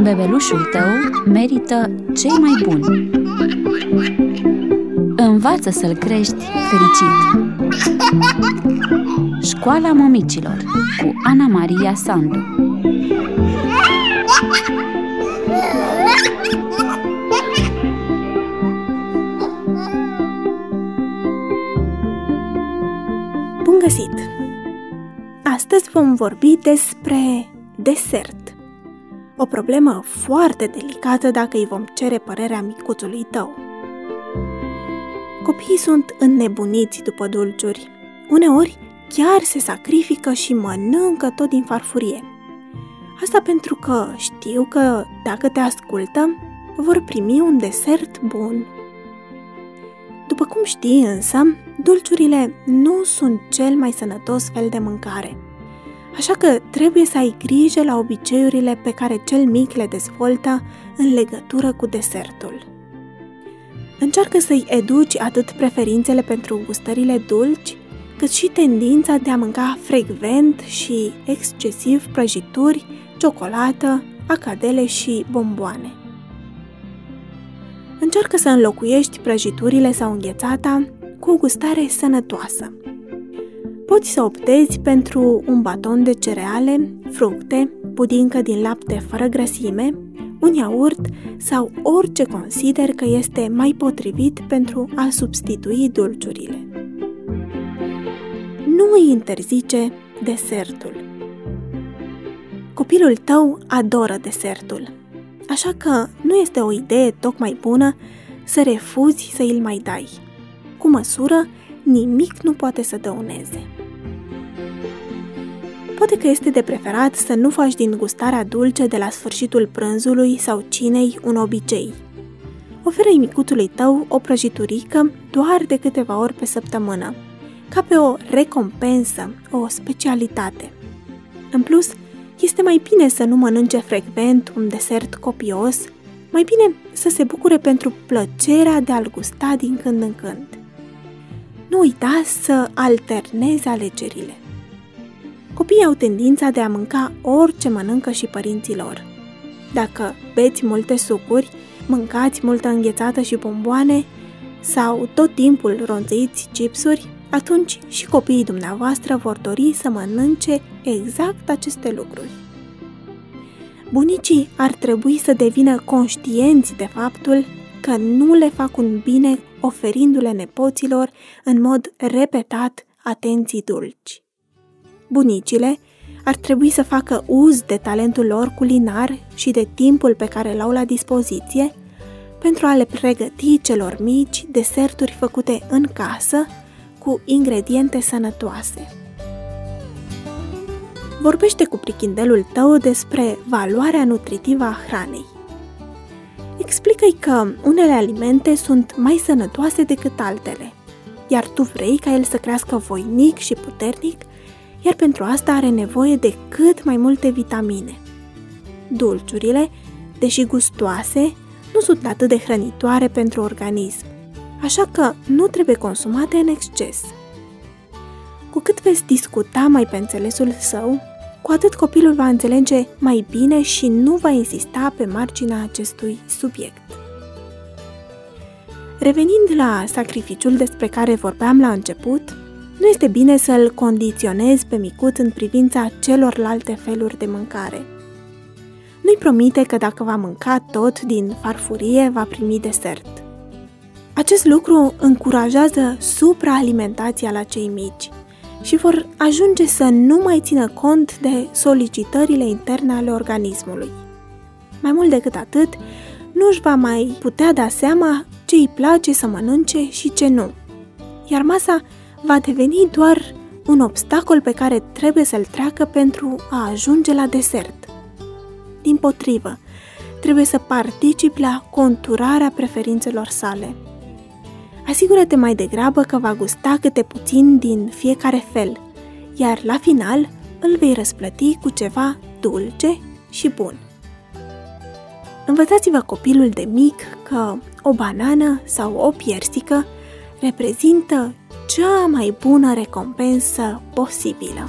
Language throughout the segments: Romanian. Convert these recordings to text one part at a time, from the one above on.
Bebelușul tău merită cei mai buni. Învață să-l crești fericit. Școala Mămicilor cu Ana Maria Sandu. Bun găsit! Astăzi vom vorbi despre desert. O problemă foarte delicată dacă îi vom cere părerea micuțului tău. Copiii sunt înnebuniți după dulciuri. Uneori chiar se sacrifică și mănâncă tot din farfurie. Asta pentru că știu că dacă te ascultă, vor primi un desert bun. După cum știi însă, dulciurile nu sunt cel mai sănătos fel de mâncare. Așa că trebuie să ai grijă la obiceiurile pe care cel mic le dezvoltă în legătură cu desertul. Încearcă să-i educi atât preferințele pentru gustările dulci, cât și tendința de a mânca frecvent și excesiv prăjituri, ciocolată, acadele și bomboane. Încearcă să înlocuiești prăjiturile sau înghețata cu o gustare sănătoasă. Poți să optezi pentru un baton de cereale, fructe, pudincă din lapte fără grăsime, un iaurt sau orice consideri că este mai potrivit pentru a substitui dulciurile. Nu îi interzice desertul. Copilul tău adoră desertul, așa că nu este o idee tocmai bună să refuzi să îl mai dai. Cu măsură, nimic nu poate să dăuneze. Poate că este de preferat să nu faci din gustarea dulce de la sfârșitul prânzului sau cinei un obicei. Oferă-i micuțului tău o prăjiturică doar de câteva ori pe săptămână, ca pe o recompensă, o specialitate. În plus, este mai bine să nu mănânce frecvent un desert copios, mai bine să se bucure pentru plăcerea de a-l gusta din când în când. Nu uita să alternezi alegerile. Copiii au tendința de a mânca orice mănâncă și părinții lor. Dacă beți multe sucuri, mâncați multă înghețată și bomboane sau tot timpul ronțăiți chipsuri, atunci și copiii dumneavoastră vor dori să mănânce exact aceste lucruri. Bunicii ar trebui să devină conștienți de faptul că nu le fac un bine oferindu-le nepoților în mod repetat atenții dulci. Bunicile ar trebui să facă uz de talentul lor culinar și de timpul pe care l-au la dispoziție pentru a le pregăti celor mici deserturi făcute în casă cu ingrediente sănătoase. Vorbește cu prichindelul tău despre valoarea nutritivă a hranei. Explică-i că unele alimente sunt mai sănătoase decât altele, iar tu vrei ca el să crească voinic și puternic, iar pentru asta are nevoie de cât mai multe vitamine. Dulciurile, deși gustoase, nu sunt atât de hrănitoare pentru organism, așa că nu trebuie consumate în exces. Cu cât veți discuta mai pe înțelesul său, cu atât copilul va înțelege mai bine și nu va insista pe marginea acestui subiect. Revenind la sacrificiul despre care vorbeam la început, nu este bine să-l condiționezi pe micuț în privința celorlalte feluri de mâncare. Nu-i promite că dacă va mânca tot din farfurie, va primi desert. Acest lucru încurajează supraalimentația la cei mici și vor ajunge să nu mai țină cont de solicitările interne ale organismului. Mai mult decât atât, nu își va mai putea da seama ce îi place să mănânce și ce nu, iar masa va deveni doar un obstacol pe care trebuie să-l treacă pentru a ajunge la desert. Dimpotrivă, trebuie să participi la conturarea preferințelor sale. Asigură-te mai degrabă că va gusta câte puțin din fiecare fel, iar la final îl vei răsplăti cu ceva dulce și bun. Învățați-vă copilul de mic că o banană sau o piersică reprezintă cea mai bună recompensă posibilă.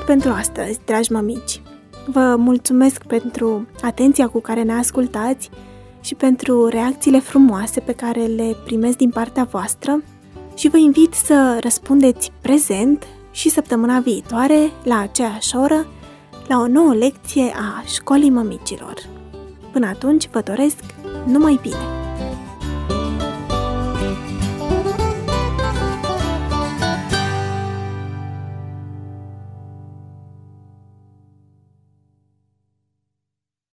pentru astăzi, dragi mămici. Vă mulțumesc pentru atenția cu care ne ascultați și pentru reacțiile frumoase pe care le primesc din partea voastră și vă invit să răspundeți prezent și săptămâna viitoare, la aceeași oră, la o nouă lecție a Școlii Mămicilor. Până atunci, vă doresc numai bine!